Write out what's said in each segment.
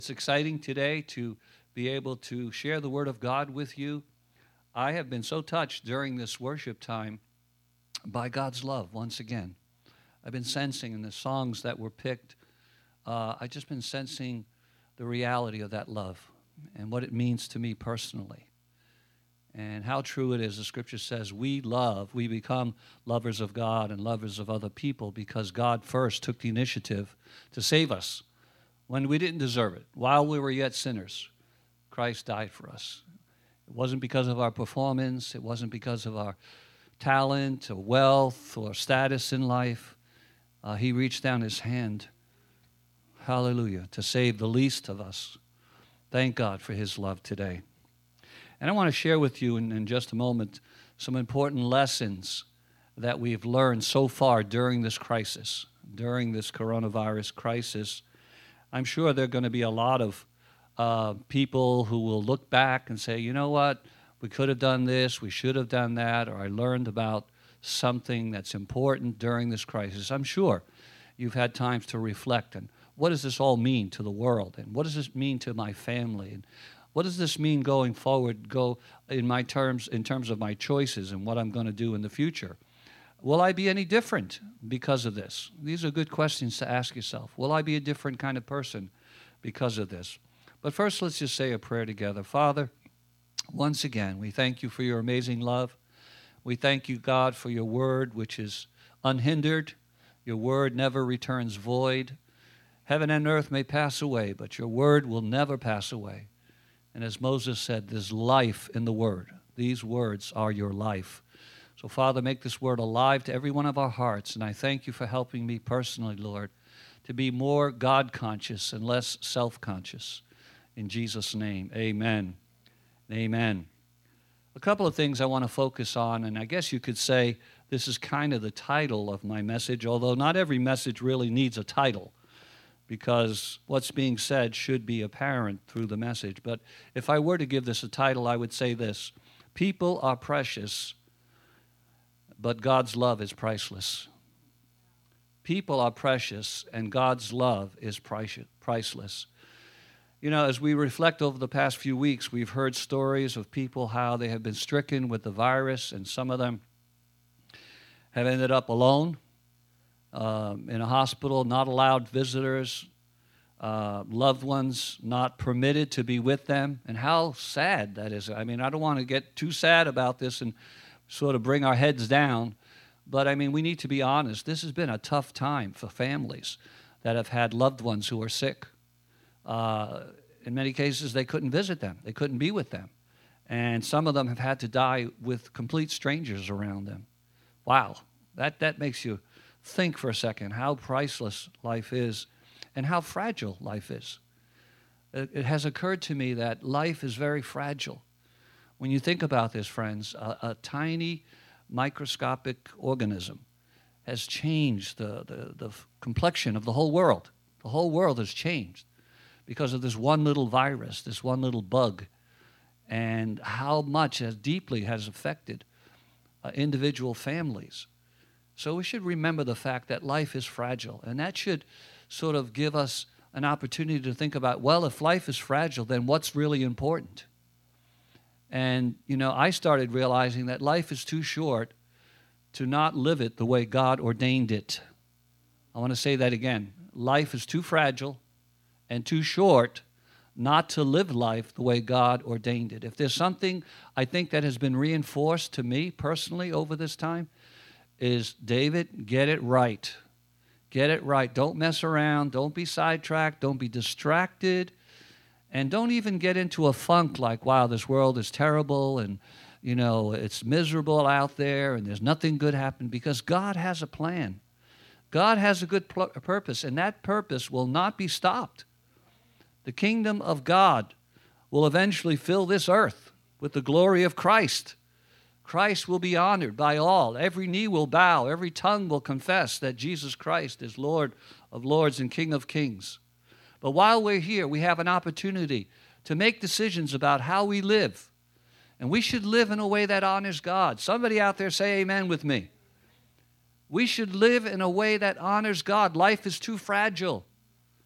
It's exciting today to be able to share the Word of God with you. I have been so touched during this worship time by God's love once again. I've been sensing in the songs that were picked, I've just been sensing the reality of that love and what it means to me personally. And how true it is, the Scripture says, we become lovers of God and lovers of other people because God first took the initiative to save us when we didn't deserve it. While we were yet sinners, Christ died for us. It wasn't because of our performance. It wasn't because of our talent or wealth or status in life. He reached down his hand, hallelujah, to save the least of us. Thank God for his love today. And I want to share with you in just a moment some important lessons that we've learned so far during this crisis, during this coronavirus crisis. I'm sure there are going to be a lot of people who will look back and say, you know what, we could have done this, we should have done that, or I learned about something that's important during this crisis. I'm sure you've had times to reflect on what does this all mean to the world, and what does this mean to my family, and what does this mean going forward, in terms of my choices and what I'm going to do in the future? Will I be any different because of this? These are good questions to ask yourself. Will I be a different kind of person because of this? But first, let's just say a prayer together. Father, once again, we thank you for your amazing love. We thank you, God, for your word, which is unhindered. Your word never returns void. Heaven and earth may pass away, but your word will never pass away. And as Moses said, there's life in the word. These words are your life. So, Father, make this word alive to every one of our hearts. And I thank you for helping me personally, Lord, to be more God-conscious and less self-conscious. In Jesus' name, amen. Amen. A couple of things I want to focus on, and I guess you could say this is kind of the title of my message, although not every message really needs a title, because what's being said should be apparent through the message. But if I were to give this a title, I would say this: people are precious, but God's love is priceless. People are precious, and God's love is priceless. You know, as we reflect over the past few weeks, we've heard stories of people, how they have been stricken with the virus, and some of them have ended up alone in a hospital, not allowed visitors, loved ones not permitted to be with them. And how sad that is. I mean, I don't want to get too sad about this and sort of bring our heads down, but I mean, we need to be honest. This has been a tough time for families that have had loved ones who are sick. In many cases, they couldn't visit them. They couldn't be with them. And some of them have had to die with complete strangers around them. Wow, that makes you think for a second how priceless life is and how fragile life is. It has occurred to me that life is very fragile. When you think about this, friends, a tiny microscopic organism has changed the complexion of the whole world. The whole world has changed because of this one little virus, this one little bug, and how much, as deeply has affected individual families. So we should remember the fact that life is fragile, and that should sort of give us an opportunity to think about, well, if life is fragile, then what's really important? And, you know, I started realizing that life is too short to not live it the way God ordained it. I want to say that again. Life is too fragile and too short not to live life the way God ordained it. If there's something I think that has been reinforced to me personally over this time, is David, get it right. Get it right. Don't mess around. Don't be sidetracked. Don't be distracted. And don't even get into a funk like, wow, this world is terrible and, you know, it's miserable out there and there's nothing good happening, because God has a plan. God has a good purpose, and that purpose will not be stopped. The kingdom of God will eventually fill this earth with the glory of Christ. Christ will be honored by all. Every knee will bow. Every tongue will confess that Jesus Christ is Lord of lords and King of kings. But while we're here, we have an opportunity to make decisions about how we live. And we should live in a way that honors God. Somebody out there say amen with me. We should live in a way that honors God. Life is too fragile.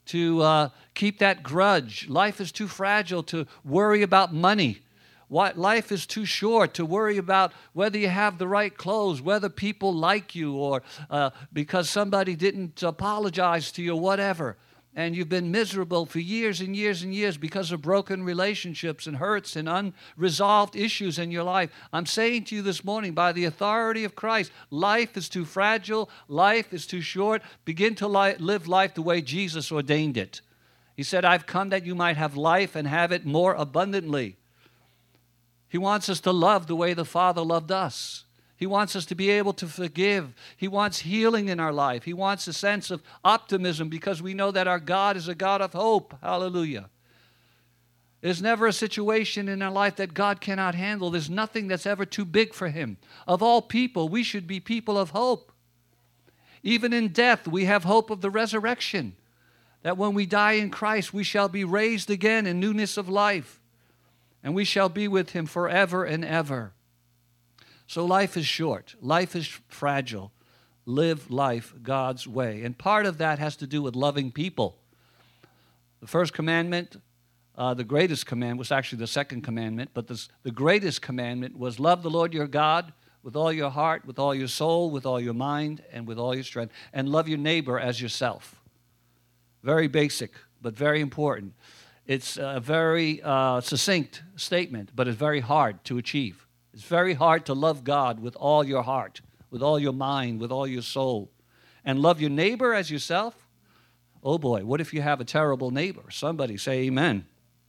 to keep that grudge. Life is too fragile to worry about money. Life is too short to worry about whether you have the right clothes, whether people like you, or because somebody didn't apologize to you or whatever. And you've been miserable for years and years and years because of broken relationships and hurts and unresolved issues in your life. I'm saying to you this morning, by the authority of Christ, life is too fragile, life is too short. Begin to live life the way Jesus ordained it. He said, I've come that you might have life and have it more abundantly. He wants us to love the way the Father loved us. He wants us to be able to forgive. He wants healing in our life. He wants a sense of optimism because we know that our God is a God of hope. Hallelujah. There's never a situation in our life that God cannot handle. There's nothing that's ever too big for Him. Of all people, we should be people of hope. Even in death, we have hope of the resurrection. That when we die in Christ, we shall be raised again in newness of life. And we shall be with Him forever and ever. So life is short. Life is fragile. Live life God's way. And part of that has to do with loving people. The first commandment, the greatest commandment, was actually the second commandment, but the greatest commandment was love the Lord your God with all your heart, with all your soul, with all your mind, and with all your strength. And love your neighbor as yourself. Very basic, but very important. It's a very succinct statement, but it's very hard to achieve. It's very hard to love God with all your heart, with all your mind, with all your soul. And love your neighbor as yourself? Oh boy, what if you have a terrible neighbor? Somebody say amen.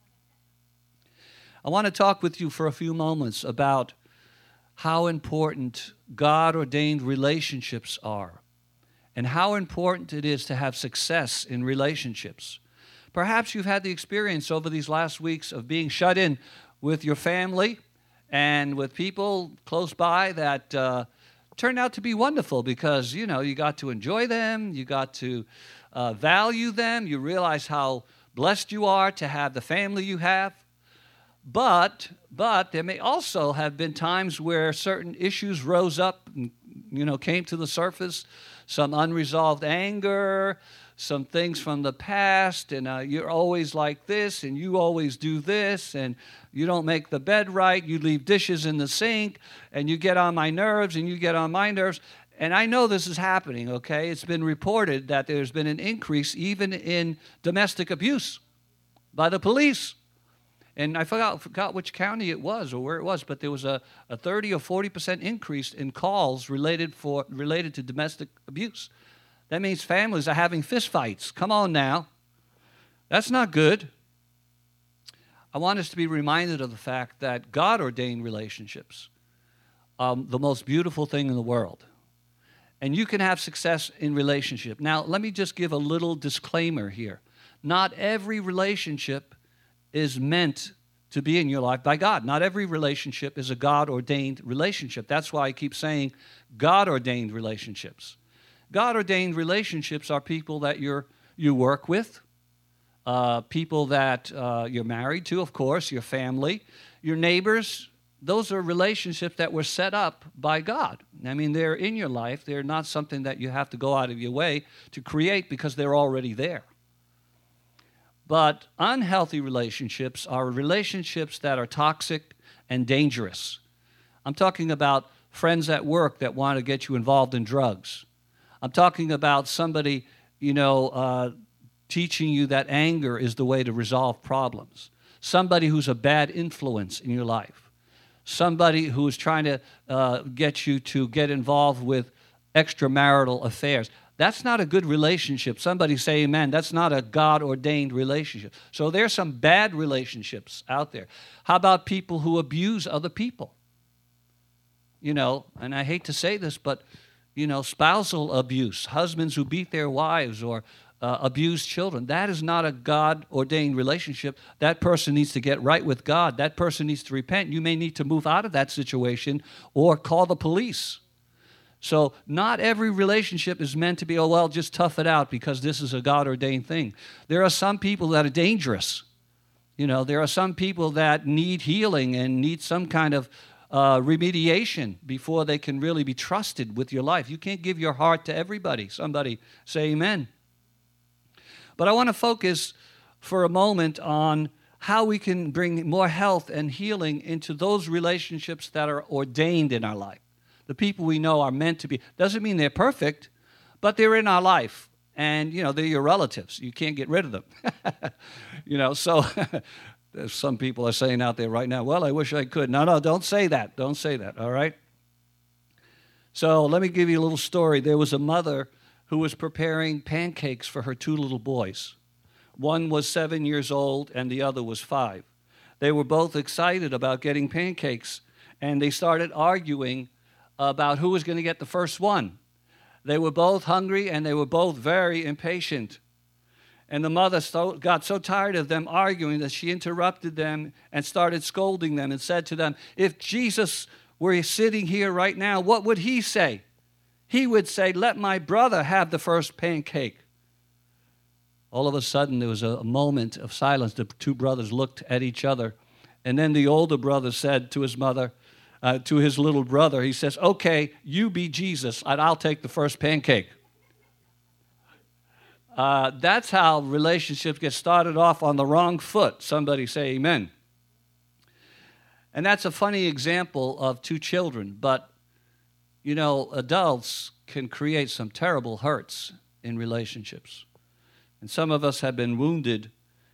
I want to talk with you for a few moments about how important God-ordained relationships are and how important it is to have success in relationships. Perhaps you've had the experience over these last weeks of being shut in with your family and with people close by that turned out to be wonderful because, you know, you got to enjoy them, you got to value them, you realize how blessed you are to have the family you have. But there may also have been times where certain issues rose up and, you know, came to the surface, some unresolved anger, some things from the past, and you're always like this, and you always do this, and you don't make the bed right, you leave dishes in the sink, and you get on my nerves, and you get on my nerves. And I know this is happening, okay? It's been reported that there's been an increase even in domestic abuse by the police. And I forgot which county it was or where it was, but there was a 30 or 40% increase in calls related to domestic abuse. That means families are having fistfights. Come on now. That's not good. I want us to be reminded of the fact that God-ordained relationships are the most beautiful thing in the world. And you can have success in relationship. Now, let me just give a little disclaimer here. Not every relationship is meant to be in your life by God. Not every relationship is a God-ordained relationship. That's why I keep saying God-ordained relationships. God-ordained relationships are people that you work with, people that you're married to, of course, your family, your neighbors. Those are relationships that were set up by God. I mean, they're in your life. They're not something that you have to go out of your way to create because they're already there. But unhealthy relationships are relationships that are toxic and dangerous. I'm talking about friends at work that want to get you involved in drugs. I'm talking about somebody, teaching you that anger is the way to resolve problems. Somebody who's a bad influence in your life. Somebody who is trying to get you to get involved with extramarital affairs. That's not a good relationship. Somebody say amen. That's not a God-ordained relationship. So there's some bad relationships out there. How about people who abuse other people? And I hate to say this, but spousal abuse, husbands who beat their wives or abuse children, that is not a God-ordained relationship. That person needs to get right with God. That person needs to repent. You may need to move out of that situation or call the police. So not every relationship is meant to be, just tough it out because this is a God-ordained thing. There are some people that are dangerous. There are some people that need healing and need some kind of remediation before they can really be trusted with your life. You can't give your heart to everybody. Somebody say amen. But I want to focus for a moment on how we can bring more health and healing into those relationships that are ordained in our life. The people we know are meant to be. Doesn't mean they're perfect, but they're in our life. And, they're your relatives. You can't get rid of them. So some people are saying out there right now, well, I wish I could. No, don't say that. Don't say that, all right? So let me give you a little story. There was a mother who was preparing pancakes for her 2 little boys. One was 7 years old and the other was 5. They were both excited about getting pancakes, and they started arguing about who was going to get the first one. They were both hungry and they were both very impatient. And the mother got so tired of them arguing that she interrupted them and started scolding them and said to them, if Jesus were sitting here right now, what would he say? He would say, let my brother have the first pancake. All of a sudden, there was a moment of silence. The 2 brothers looked at each other. And then the older brother said to his mother, to his little brother, he says, okay, you be Jesus, and I'll take the first pancake. That's how relationships get started off on the wrong foot. Somebody say amen. And that's a funny example of 2 children, but, adults can create some terrible hurts in relationships. And some of us have been wounded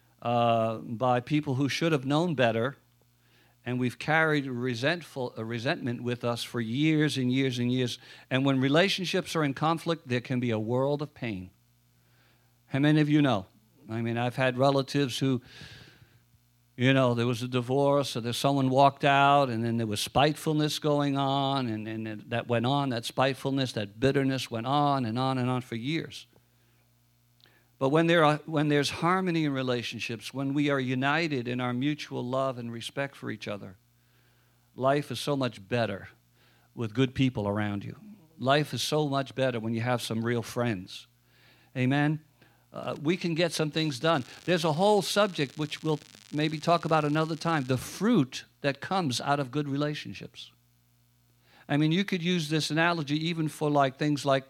by people who should have known better, and we've carried resentment with us for years and years and years. And when relationships are in conflict, there can be a world of pain. How many of you know? I mean, I've had relatives who, there was a divorce, or someone walked out, and then there was spitefulness going on, and that went on, that spitefulness, that bitterness went on and on and on for years. But when there's harmony in relationships, when we are united in our mutual love and respect for each other, life is so much better with good people around you. Life is so much better when you have some real friends. Amen? We can get some things done. There's a whole subject which we'll maybe talk about another time, the fruit that comes out of good relationships. I mean, you could use this analogy even for things like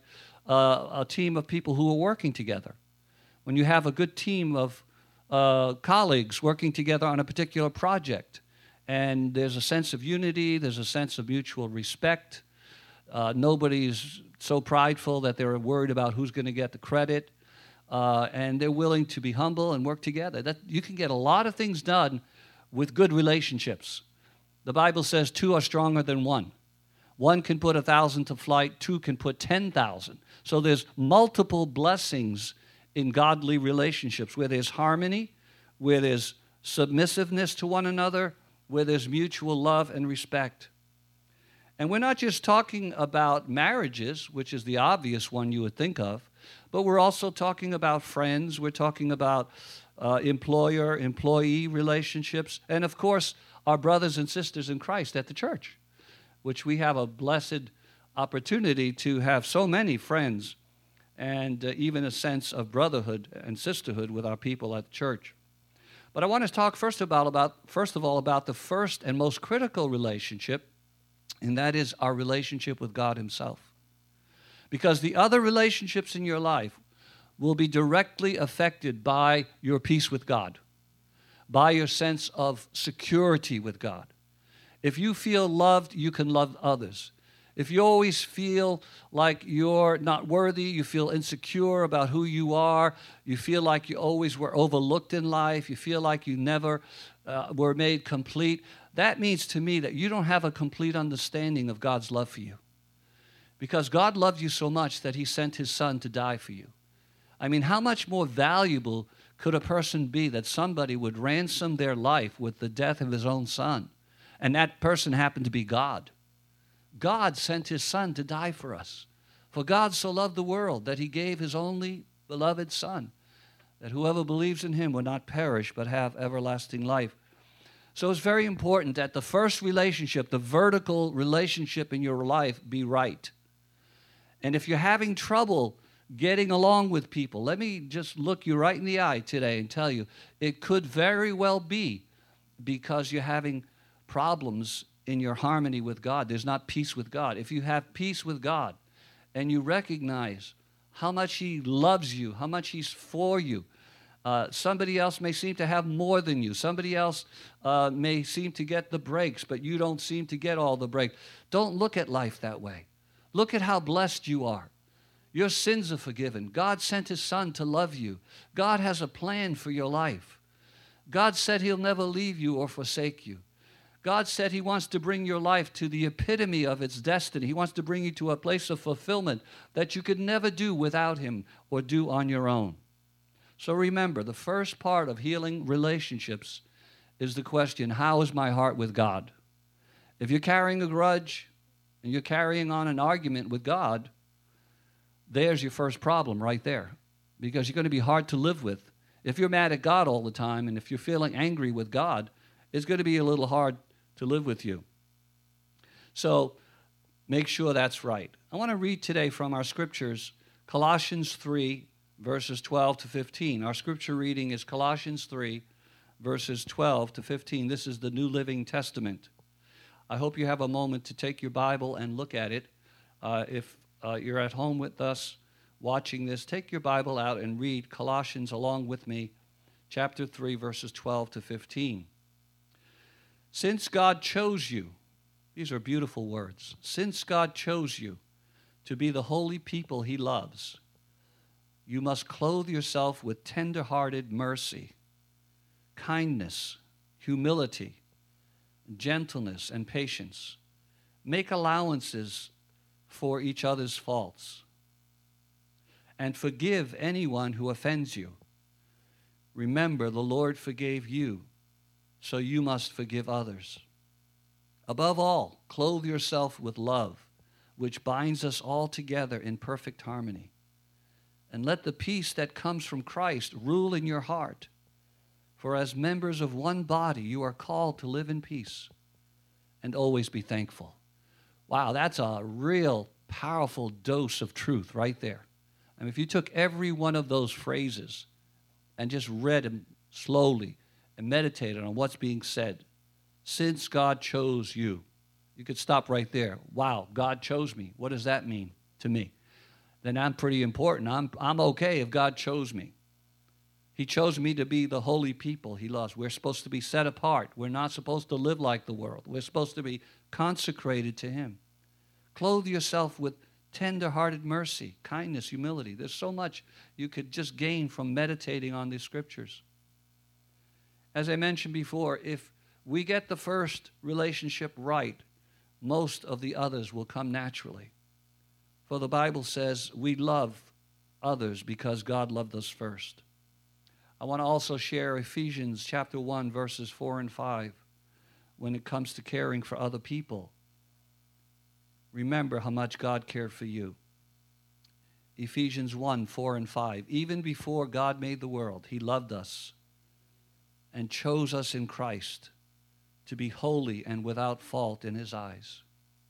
a team of people who are working together. When you have a good team of colleagues working together on a particular project, and there's a sense of unity, there's a sense of mutual respect, nobody's so prideful that they're worried about who's going to get the credit, and they're willing to be humble and work together. You can get a lot of things done with good relationships. The Bible says 2 are stronger than 1. 1 can put 1,000 to flight, 2 can put 10,000. So there's multiple blessings in godly relationships, where there's harmony, where there's submissiveness to one another, where there's mutual love and respect. And we're not just talking about marriages, which is the obvious one you would think of, but we're also talking about friends, we're talking about employer-employee relationships, and of course, our brothers and sisters in Christ at the church, which we have a blessed opportunity to have so many friends and even a sense of brotherhood and sisterhood with our people at church. But I want to talk first of all about the first and most critical relationship, and that is our relationship with God himself. Because the other relationships in your life will be directly affected by your peace with God, by your sense of security with God. If you feel loved, you can love others. If you always feel like you're not worthy, you feel insecure about who you are, you feel like you always were overlooked in life, you feel like you never were made complete, that means to me that you don't have a complete understanding of God's love for you. Because God loved you so much that he sent his son to die for you. I mean, how much more valuable could a person be that somebody would ransom their life with the death of his own son, and that person happened to be God? God sent his son to die for us. For God so loved the world that he gave his only beloved son, that whoever believes in him will not perish but have everlasting life. So it's very important that the first relationship, the vertical relationship in your life, be right. And if you're having trouble getting along with people, let me just look you right in the eye today and tell you, it could very well be because you're having problems in your harmony with God. There's not peace with God. If you have peace with God and you recognize how much he loves you, how much he's for you, Somebody else may seem to have more than you. Somebody else may seem to get the breaks, but you don't seem to get all the breaks. Don't look at life that way. Look at how blessed you are. Your sins are forgiven. God sent his Son to love you. God has a plan for your life. God said he'll never leave you or forsake you. God said he wants to bring your life to the epitome of its destiny. He wants to bring you to a place of fulfillment that you could never do without him or do on your own. So remember, the first part of healing relationships is the question, how is my heart with God? If you're carrying a grudge and you're carrying on an argument with God, there's your first problem right there, because you're going to be hard to live with. If you're mad at God all the time and if you're feeling angry with God, it's going to be a little hard to live with you. So make sure that's right. I want to read today from our scriptures, Colossians 3, verses 12 to 15. Our scripture reading is Colossians 3, verses 12 to 15. This is the New Living Testament. I hope you have a moment to take your Bible and look at it. If you're at home with us watching this, take your Bible out and read Colossians along with me, chapter 3, verses 12 to 15. Since God chose you, these are beautiful words, since God chose you to be the holy people he loves, you must clothe yourself with tender-hearted mercy, kindness, humility, gentleness, and patience. Make allowances for each other's faults, and forgive anyone who offends you. Remember, the Lord forgave you, so you must forgive others. Above all, clothe yourself with love, which binds us all together in perfect harmony. And let the peace that comes from Christ rule in your heart. For as members of one body, you are called to live in peace and always be thankful. Wow, that's a real powerful dose of truth right there. I mean, if you took every one of those phrases and just read them slowly and meditated on what's being said, since God chose you, you could stop right there. Wow, God chose me. What does that mean to me? Then I'm pretty important. I'm okay if God chose me. He chose me to be the holy people he loves. We're supposed to be set apart. We're not supposed to live like the world. We're supposed to be consecrated to him. Clothe yourself with tender-hearted mercy, kindness, humility. There's so much you could just gain from meditating on these scriptures. As I mentioned before, if we get the first relationship right, most of the others will come naturally. For the Bible says we love others because God loved us first. I want to also share Ephesians chapter 1, verses 4 and 5. When it comes to caring for other people, remember how much God cared for you. Ephesians 1, 4 and 5. Even before God made the world, he loved us and chose us in Christ to be holy and without fault in his eyes.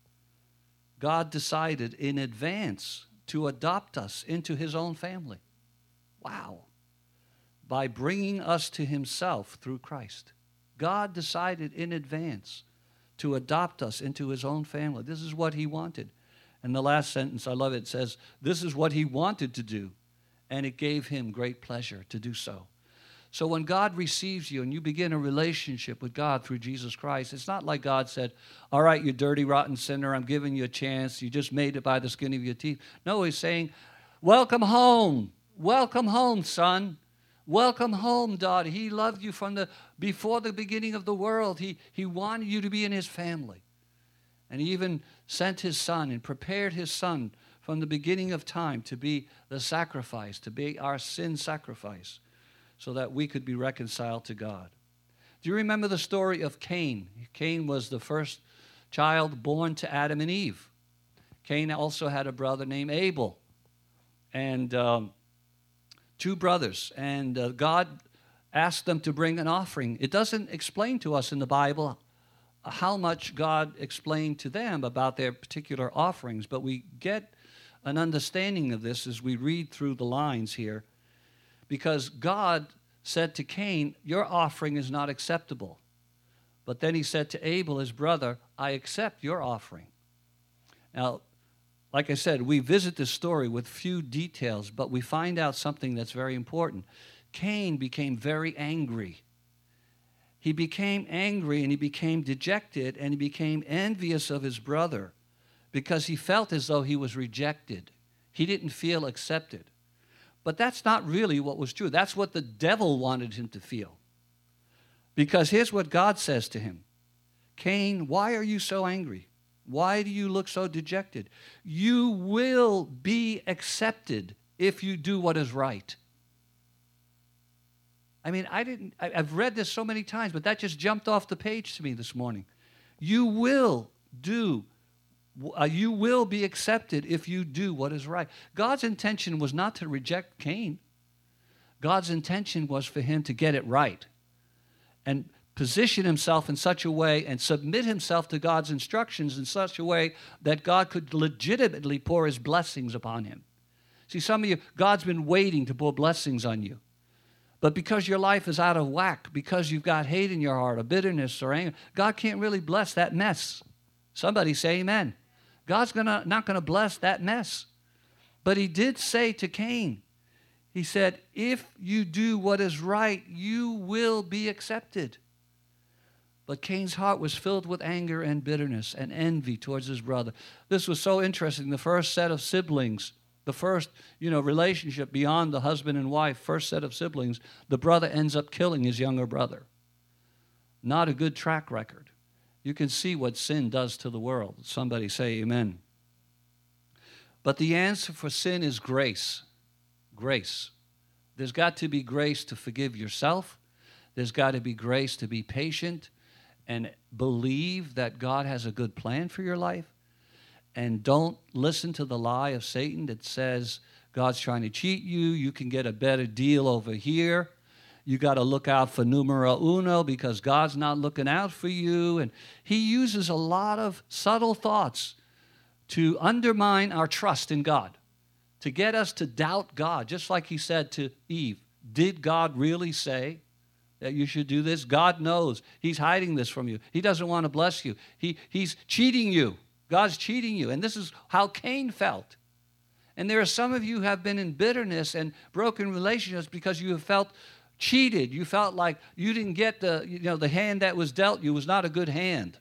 God decided in advance to adopt us into his own family. Wow. By bringing us to himself through Christ. God decided in advance to adopt us into his own family. This is what he wanted. And the last sentence, I love it, says, this is what he wanted to do, and it gave him great pleasure to do so. So when God receives you and you begin a relationship with God through Jesus Christ, it's not like God said, all right, you dirty, rotten sinner, I'm giving you a chance. You just made it by the skin of your teeth. No, he's saying, welcome home. Welcome home, son. Welcome home, daughter. He loved you before the beginning of the world. He wanted you to be in his family. And he even sent his son and prepared his son from the beginning of time to be the sacrifice, to be our sin sacrifice, so that we could be reconciled to God. Do you remember the story of Cain? Cain was the first child born to Adam and Eve. Cain also had a brother named Abel, and two brothers. And God asked them to bring an offering. It doesn't explain to us in the Bible how much God explained to them about their particular offerings, but we get an understanding of this as we read through the lines here. Because God said to Cain, your offering is not acceptable. But then he said to Abel, his brother, I accept your offering. Now, like I said, we visit this story with few details, but we find out something that's very important. Cain became very angry. He became angry and he became dejected and he became envious of his brother because he felt as though he was rejected. He didn't feel accepted. But that's not really what was true. That's what the devil wanted him to feel. Because here's what God says to him. Cain, why are you so angry? Why do you look so dejected? You will be accepted if you do what is right. I mean, I've read this so many times, but that just jumped off the page to me this morning. You will be accepted if you do what is right. God's intention was not to reject Cain. God's intention was for him to get it right and position himself in such a way and submit himself to God's instructions in such a way that God could legitimately pour his blessings upon him. See, some of you, God's been waiting to pour blessings on you. But because your life is out of whack, because you've got hate in your heart or bitterness or anger, God can't really bless that mess. Somebody say amen. God's not going to bless that mess. But he did say to Cain, he said, if you do what is right, you will be accepted. But Cain's heart was filled with anger and bitterness and envy towards his brother. This was so interesting. The first set of siblings, the first, relationship beyond the husband and wife, first set of siblings, the brother ends up killing his younger brother. Not a good track record. You can see what sin does to the world. Somebody say amen. But the answer for sin is grace. Grace. There's got to be grace to forgive yourself. There's got to be grace to be patient and believe that God has a good plan for your life. And don't listen to the lie of Satan that says God's trying to cheat you. You can get a better deal over here. You got to look out for numero uno because God's not looking out for you. And he uses a lot of subtle thoughts to undermine our trust in God, to get us to doubt God, just like he said to Eve. Did God really say that you should do this? God knows. He's hiding this from you. He doesn't want to bless you. He's cheating you. God's cheating you. And this is how Cain felt. And there are some of you who have been in bitterness and broken relationships because you have felt cheated. You felt like you didn't get the hand that was dealt you was not a good hand.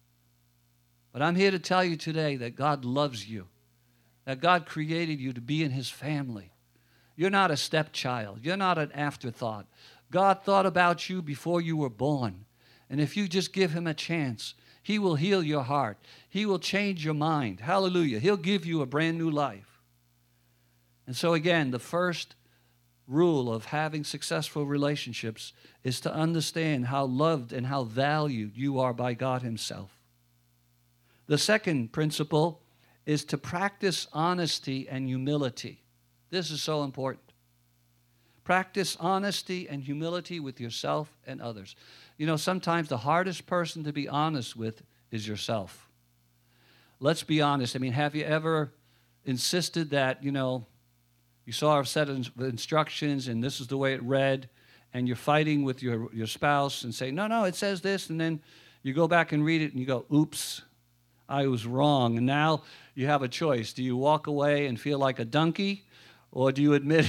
But I'm here to tell you today that God loves you, that God created you to be in his family. You're not a stepchild. You're not an afterthought. God thought about you before you were born. And if you just give him a chance, he will heal your heart. He will change your mind. Hallelujah. He'll give you a brand new life. And so again, the first rule of having successful relationships is to understand how loved and how valued you are by God himself. The second principle is to practice honesty and humility. This is so important. Practice honesty and humility with yourself and others. Sometimes the hardest person to be honest with is yourself. Let's be honest. Have you ever insisted that, you saw a set of instructions and this is the way it read, and you're fighting with your spouse and say, no, it says this, and then you go back and read it and you go, oops, I was wrong. And now you have a choice. Do you walk away and feel like a donkey, or do you admit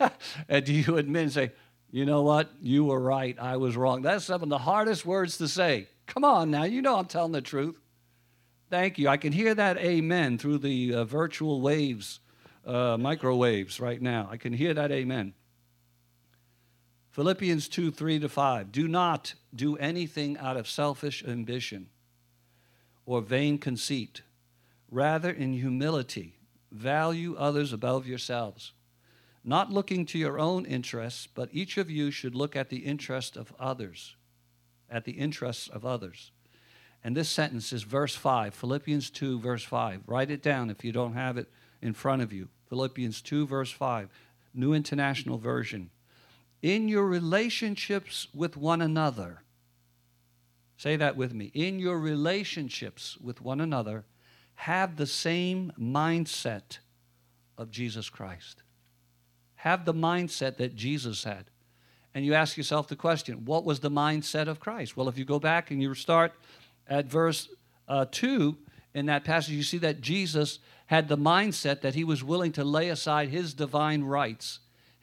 and say, you know what? You were right. I was wrong. That's some of the hardest words to say. Come on now. I'm telling the truth. Thank you. I can hear that amen through the virtual waves, microwaves right now. I can hear that amen. Philippians 2, 3-5. Do not do anything out of selfish ambition or vain conceit. Rather, in humility, value others above yourselves, not looking to your own interests, but each of you should look at the interest of others, And this sentence is verse 5, Philippians 2, verse 5. Write it down if you don't have it in front of you. Philippians 2, verse 5, New International Version. In your relationships with one another, say that with me. In your relationships with one another, have the same mindset of Jesus Christ. Have the mindset that Jesus had. And you ask yourself the question, what was the mindset of Christ? Well, if you go back and you start at verse 2 in that passage, you see that Jesus had the mindset that he was willing to lay aside his divine rights,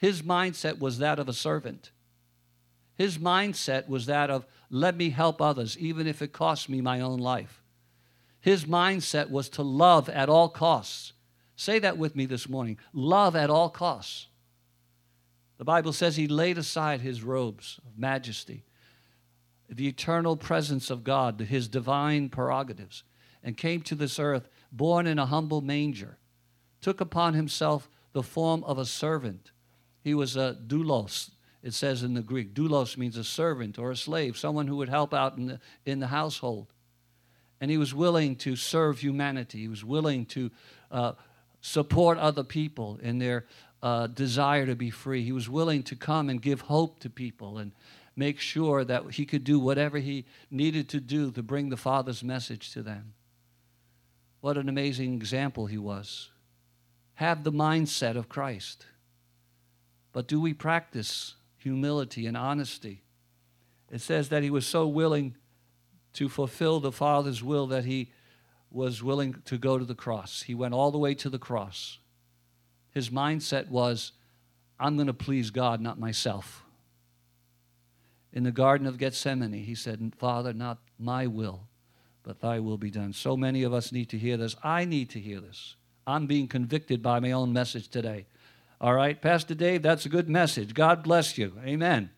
His mindset was that of a servant. His mindset was that of, let me help others, even if it costs me my own life. His mindset was to love at all costs. Say that with me this morning. Love at all costs. The Bible says he laid aside his robes of majesty, the eternal presence of God, his divine prerogatives, and came to this earth, born in a humble manger, took upon himself the form of a servant. He was a doulos, it says in the Greek. Doulos means a servant or a slave, someone who would help out in the household. And he was willing to serve humanity. He was willing to support other people in their desire to be free. He was willing to come and give hope to people and make sure that he could do whatever he needed to do to bring the Father's message to them. What an amazing example he was. Have the mindset of Christ. But do we practice humility and honesty? It says that he was so willing to fulfill the Father's will that he was willing to go to the cross. He went all the way to the cross. His mindset was, I'm going to please God, not myself. In the Garden of Gethsemane, he said, Father, not my will, but thy will be done. So many of us need to hear this. I need to hear this. I'm being convicted by my own message today. All right, Pastor Dave, that's a good message. God bless you. Amen.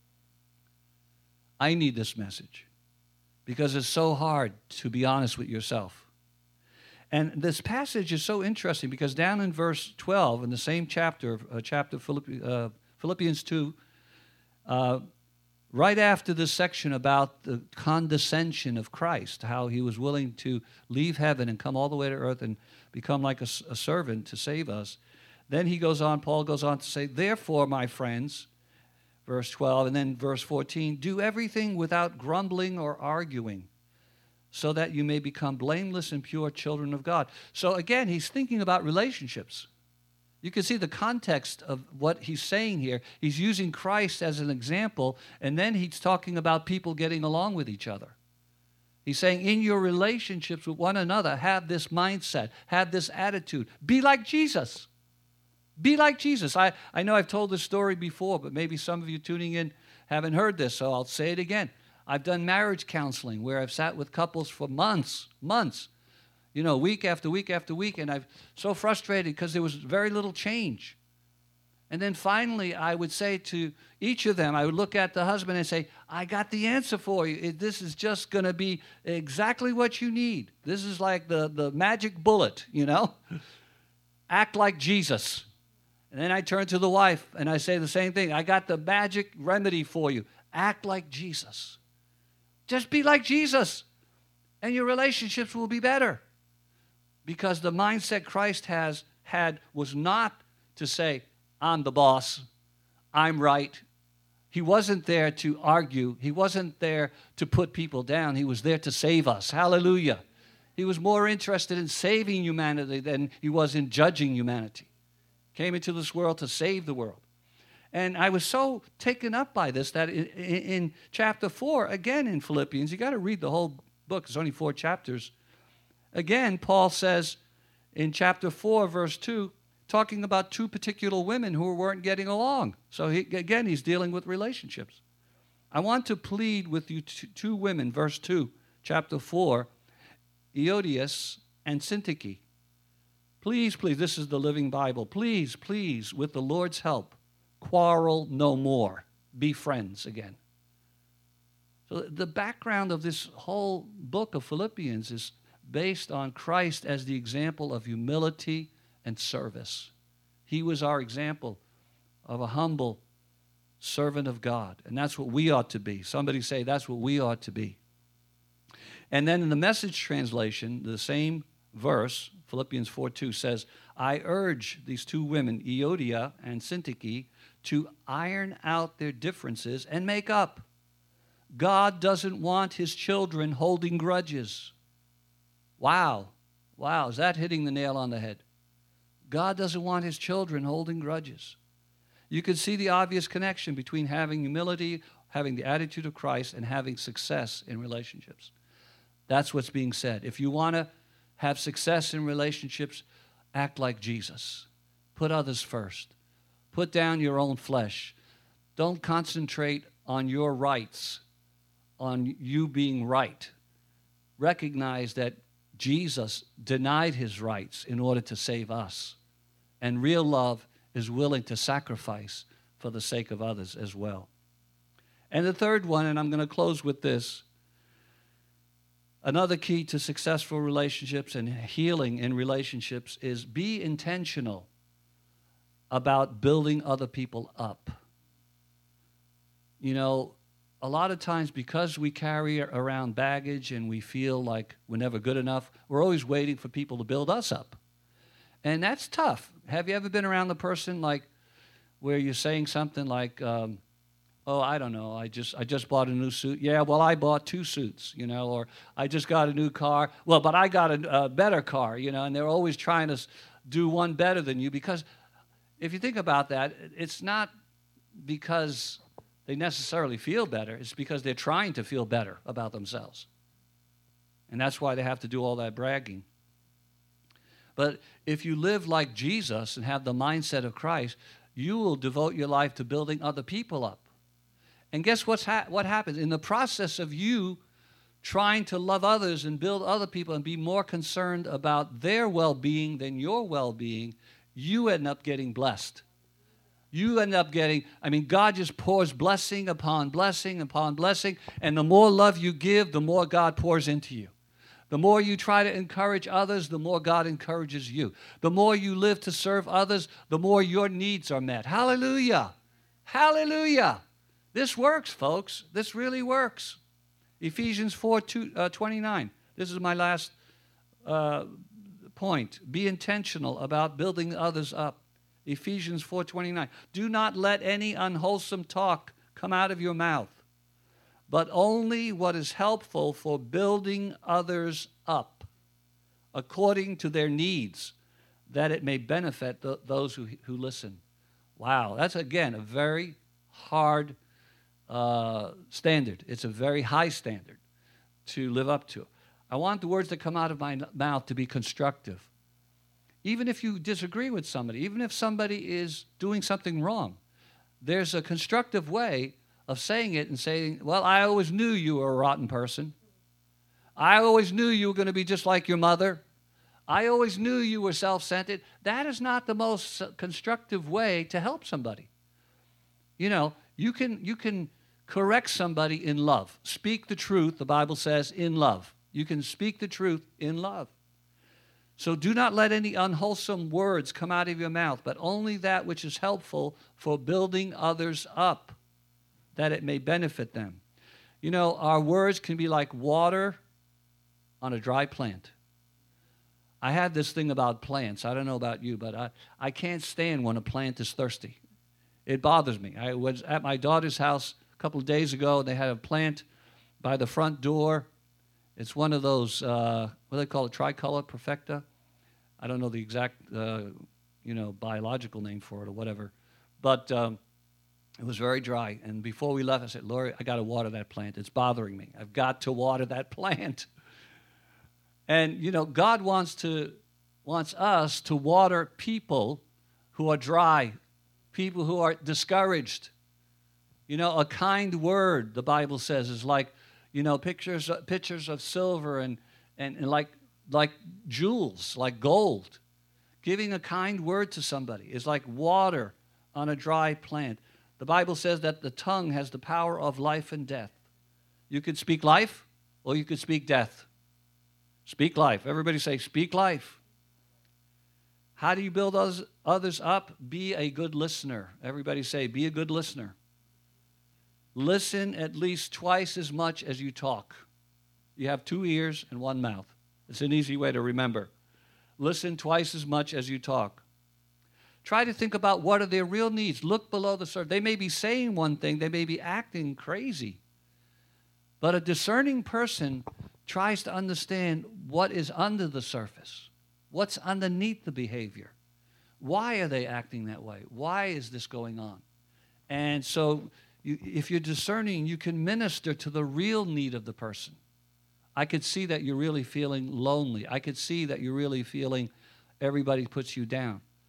I need this message because it's so hard to be honest with yourself. And this passage is so interesting because down in verse 12, in the same chapter Philippians 2, right after this section about the condescension of Christ, how he was willing to leave heaven and come all the way to earth and become like a servant to save us, then Paul goes on to say, therefore, my friends, verse 12, and then verse 14, do everything without grumbling or arguing, so that you may become blameless and pure children of God. So again, he's thinking about relationships. You can see the context of what he's saying here. He's using Christ as an example, and then he's talking about people getting along with each other. He's saying in your relationships with one another, have this mindset, have this attitude. Be like Jesus. Be like Jesus. I know I've told this story before, but maybe some of you tuning in haven't heard this, so I'll say it again. I've done marriage counseling where I've sat with couples for months, week after week after week, and I'm so frustrated because there was very little change. And then finally, I would say to each of them, I would look at the husband and say, I got the answer for you. This is just going to be exactly what you need. This is like the magic bullet, Act like Jesus. And then I turn to the wife and I say the same thing. I got the magic remedy for you. Act like Jesus. Just be like Jesus, and your relationships will be better. Because the mindset Christ had was not to say, I'm the boss, I'm right. He wasn't there to argue. He wasn't there to put people down. He was there to save us. Hallelujah. He was more interested in saving humanity than he was in judging humanity. Came into this world to save the world. And I was so taken up by this that in chapter 4, again in Philippians, you got to read the whole book. It's only 4 chapters. Again, Paul says in chapter 4, verse 2, talking about 2 particular women who weren't getting along. So he's dealing with relationships. I want to plead with you 2 women, verse 2, chapter 4, Euodias and Syntyche. Please, this is the Living Bible. Please, with the Lord's help, quarrel no more. Be friends again. So the background of this whole book of Philippians is based on Christ as the example of humility and service. He was our example of a humble servant of God, and that's what we ought to be. Somebody say, that's what we ought to be. And then in the Message translation, the same verse, Philippians 4:2 says, I urge these 2 women, Euodia and Syntyche, to iron out their differences and make up. God doesn't want his children holding grudges. Wow, is that hitting the nail on the head? God doesn't want his children holding grudges. You can see the obvious connection between having humility, having the attitude of Christ, and having success in relationships. That's what's being said. If you want to have success in relationships, act like Jesus. Put others first. Put down your own flesh. Don't concentrate on your rights, on you being right. Recognize that Jesus denied his rights in order to save us. And real love is willing to sacrifice for the sake of others as well. And the third one, and I'm going to close with this, another key to successful relationships and healing in relationships is be intentional about building other people up. You know, a lot of times because we carry around baggage and we feel like we're never good enough, we're always waiting for people to build us up. And that's tough. Have you ever been around the person like where you're saying something like, oh, I don't know, I just bought a new suit. Yeah, well, I bought 2 suits, you know, or I just got a new car. Well, but I got a better car, you know, and they're always trying to do one better than you, because if you think about that, it's not because they necessarily feel better. It's because they're trying to feel better about themselves. And that's why they have to do all that bragging. But if you live like Jesus and have the mindset of Christ, you will devote your life to building other people up. And guess what happens? In the process of you trying to love others and build other people and be more concerned about their well-being than your well-being, you end up getting blessed. You end up getting, God just pours blessing upon blessing upon blessing, and the more love you give, the more God pours into you. The more you try to encourage others, the more God encourages you. The more you live to serve others, the more your needs are met. Hallelujah. Hallelujah. This works, folks. This really works. Ephesians 4:29. This is my last point. Be intentional about building others up. Ephesians 4:29. Do not let any unwholesome talk come out of your mouth, but only what is helpful for building others up according to their needs, that it may benefit those who listen. Wow, that's, again, a very hard standard. It's a very high standard to live up to. I want the words that come out of my mouth to be constructive. Even if you disagree with somebody, even if somebody is doing something wrong, there's a constructive way of saying it and saying, well, I always knew you were a rotten person. I always knew you were going to be just like your mother. I always knew you were self-centered. That is not the most constructive way to help somebody. You know, you can correct somebody in love. Speak the truth, the Bible says, in love. You can speak the truth in love. So do not let any unwholesome words come out of your mouth, but only that which is helpful for building others up, that it may benefit them. You know, our words can be like water on a dry plant. I have this thing about plants. I don't know about you, but I can't stand when a plant is thirsty. It bothers me. I was at my daughter's house a couple of days ago, and they had a plant by the front door. It's one of those, what do they call it, tricolor perfecta? I don't know the exact, biological name for it or whatever. But it was very dry. And before we left, I said, Lori, I got to water that plant. It's bothering me. I've got to water that plant. And, you know, God wants us to water people who are dry, people who are discouraged. You know, a kind word, the Bible says, is like, you know, pictures of silver and like jewels, like gold. Giving a kind word to somebody is like water on a dry plant. The Bible says that the tongue has the power of life and death. You could speak life or you could speak death. Speak life. Everybody say, speak life. How do you build others up? Be a good listener. Everybody say, be a good listener. Listen at least twice as much as you talk. You have 2 ears and 1 mouth. It's an easy way to remember. Listen twice as much as you talk. Try to think about what are their real needs. Look below the surface. They may be saying one thing. They may be acting crazy. But a discerning person tries to understand what is under the surface. What's underneath the behavior? Why are they acting that way? Why is this going on? And so if you're discerning, you can minister to the real need of the person. I could see that you're really feeling lonely. I could see that you're really feeling everybody puts you down.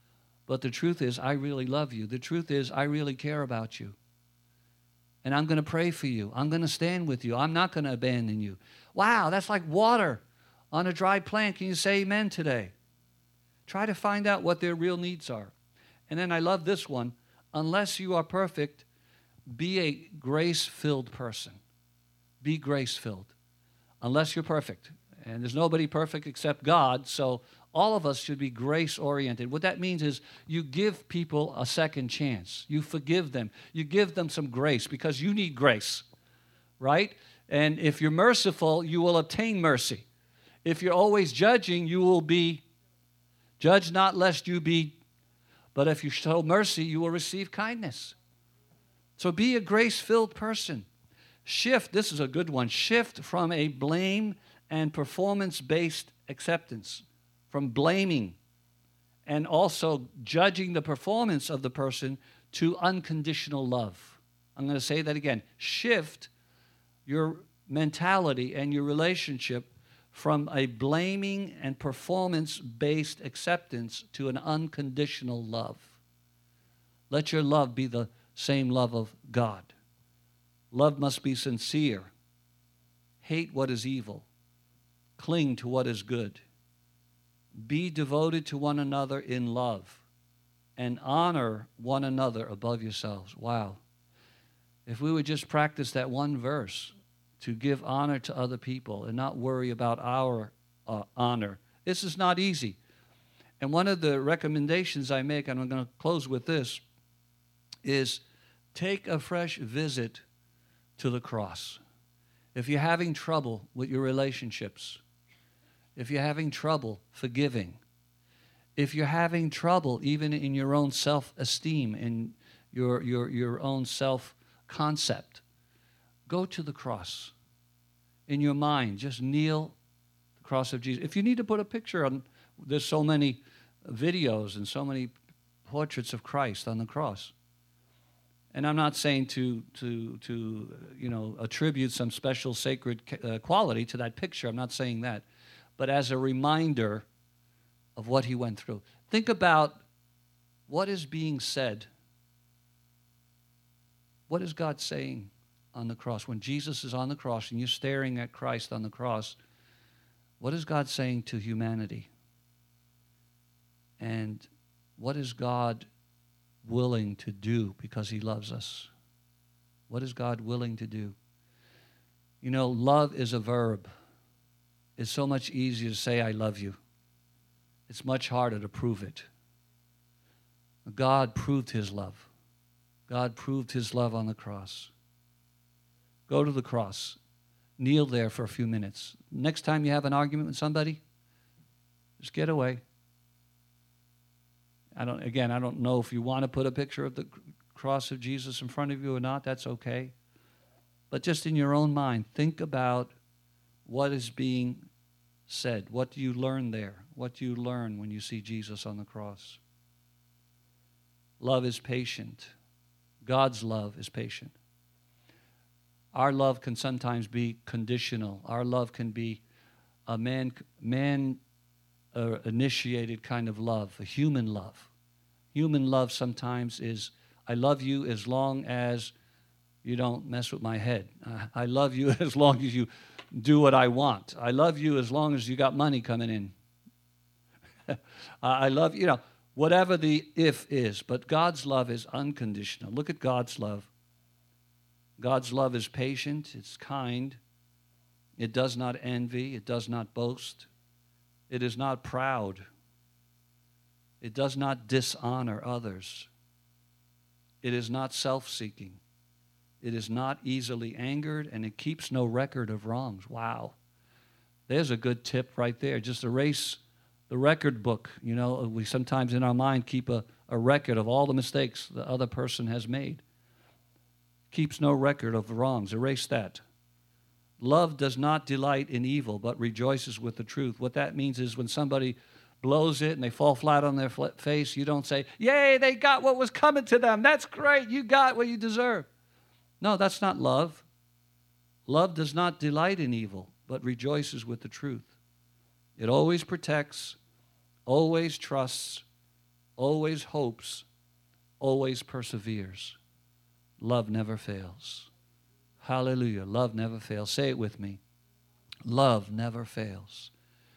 But the truth is, I really love you. The truth is, I really care about you. And I'm going to pray for you. I'm going to stand with you. I'm not going to abandon you. Wow, that's like water on a dry plant. Can you say amen today? Try to find out what their real needs are. And then I love this one. Unless you are perfect, be a grace-filled person. Be grace-filled. Unless you're perfect. And there's nobody perfect except God, so all of us should be grace-oriented. What that means is you give people a second chance. You forgive them. You give them some grace because you need grace, right? And if you're merciful, you will obtain mercy. If you're always judging, you will be judge not lest you be. But if you show mercy, you will receive kindness. So be a grace-filled person. Shift, this is a good one, shift from a blame and performance-based acceptance, from blaming and also judging the performance of the person to unconditional love. I'm going to say that again. Shift your mentality and your relationship from a blaming and performance-based acceptance to an unconditional love. Let your love be the same love of God. Love must be sincere. Hate what is evil. Cling to what is good. Be devoted to one another in love. And honor one another above yourselves. Wow. If we would just practice that one verse, to give honor to other people and not worry about our honor. This is not easy. And one of the recommendations I make, and I'm going to close with this, is take a fresh visit to the cross. If you're having trouble with your relationships, if you're having trouble forgiving, if you're having trouble even in your own self-esteem, in your own self-concept, go to the cross. In your mind, just kneel at the cross of Jesus. If you need to put a picture on, there's so many videos and so many portraits of Christ on the cross. And I'm not saying to attribute some special sacred quality to that picture. I'm not saying that. But as a reminder of what he went through. Think about what is being said. What is God saying on the cross? When Jesus is on the cross and you're staring at Christ on the cross, what is God saying to humanity? And what is God willing to do because he loves us? What is God willing to do? You know, love is a verb. It's so much easier to say, I love you. It's much harder to prove it. God proved his love. God proved his love on the cross. Go to the cross. Kneel there for a few minutes. Next time you have an argument with somebody, just get away. I don't know if you want to put a picture of the cross of Jesus in front of you or not. That's okay. But just in your own mind, think about what is being said. What do you learn there? What do you learn when you see Jesus on the cross? Love is patient. God's love is patient. Our love can sometimes be conditional. Our love can be a man-initiated kind of love, a human love. Human love sometimes is, I love you as long as you don't mess with my head. I love you as long as you do what I want. I love you as long as you got money coming in. I love, whatever the if is. But God's love is unconditional. Look at God's love. God's love is patient, it's kind, it does not envy, it does not boast, it is not proud, it does not dishonor others, it is not self-seeking, it is not easily angered, and it keeps no record of wrongs. Wow. There's a good tip right there. Just erase the record book. We sometimes in our mind keep a record of all the mistakes the other person has made. Keeps no record of wrongs. Erase that. Love does not delight in evil, but rejoices with the truth. What that means is when somebody blows it and they fall flat on their face, you don't say, yay, they got what was coming to them. That's great. You got what you deserve. No, that's not love. Love does not delight in evil, but rejoices with the truth. It always protects, always trusts, always hopes, always perseveres. Love never fails. Hallelujah. Love never fails. Say it with me. Love never fails.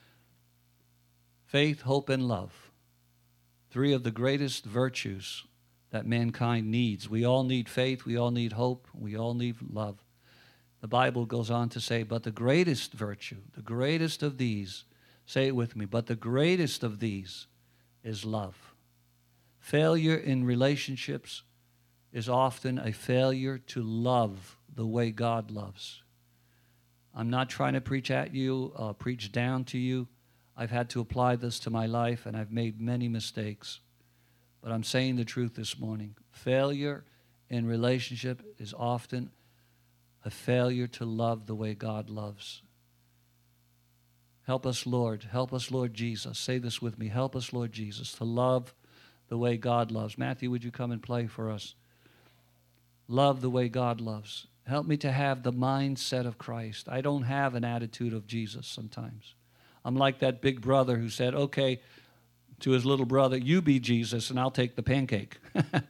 Faith, hope, and love. 3 of the greatest virtues that mankind needs. We all need faith. We all need hope. We all need love. The Bible goes on to say, but the greatest virtue, the greatest of these, say it with me, but the greatest of these is love. Failure in relationships is often a failure to love the way God loves. I'm not trying to preach at you, preach down to you. I've had to apply this to my life, and I've made many mistakes. But I'm saying the truth this morning. Failure in relationship is often a failure to love the way God loves. Help us, Lord. Help us, Lord Jesus. Say this with me. Help us, Lord Jesus, to love the way God loves. Matthew, would you come and play for us? Love the way God loves. Help me to have the mindset of Christ. I don't have an attitude of Jesus sometimes. I'm like that big brother who said, okay, to his little brother, you be Jesus and I'll take the pancake.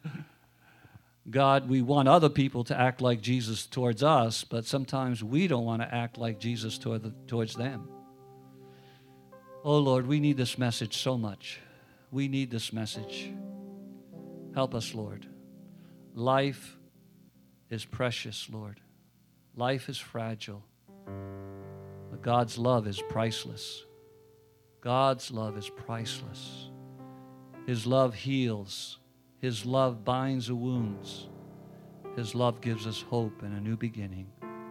God, we want other people to act like Jesus towards us, but sometimes we don't want to act like Jesus towards them. Oh, Lord, we need this message so much. We need this message. Help us, Lord. Life is precious, Lord. Life is fragile. But God's love is priceless. God's love is priceless. His love heals. His love binds the wounds. His love gives us hope and a new beginning.